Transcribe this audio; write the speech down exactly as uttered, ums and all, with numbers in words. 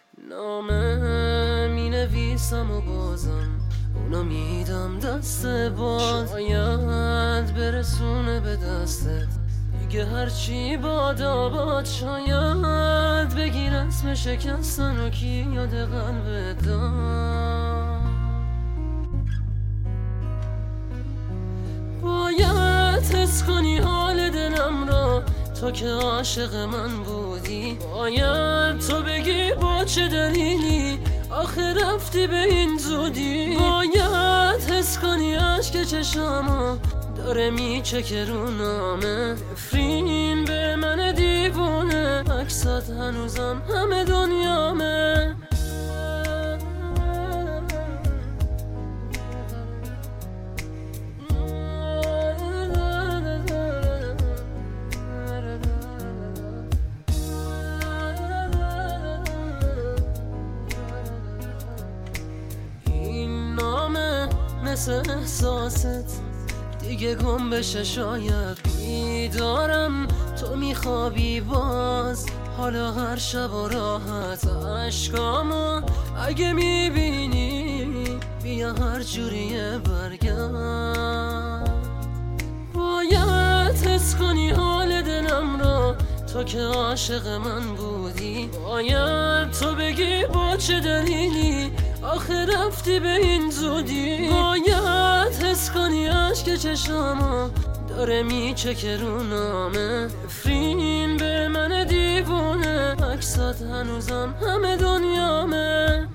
نامه می نویسم و بازم اونو میدم دست باز، شاید برسونه به دستت دیگه هرچی بادا باد، شاید بگیر اسم شکستن و کی یاد قلبت داد. باید حس کنی حال دلم را تو که عاشق من بودی، باید تو بگی با چه دلیلی آخه رفتی به این زودی. باید حس کنی عشق چشامو داره میچکه رو نامه، نفرین به من دیوونه، عکسات هنوزم همه دنیامه. مثل احساست دیگه گم بشه، شاید بیدارم تو میخوابی باز، حالا هر شب و راحت عشقامو اگه میبینی بیا هر جوریه برگرد. باید حس کنی حال دلم را تو که عاشق من بودی، باید تو بگی با چه دلیلی آخه رفتی به این زودی. باید حس کنی عشق چشامو داره میچکه رو نامه، نفرین به من دیوونه، عکسات هنوزم همه دنیامه.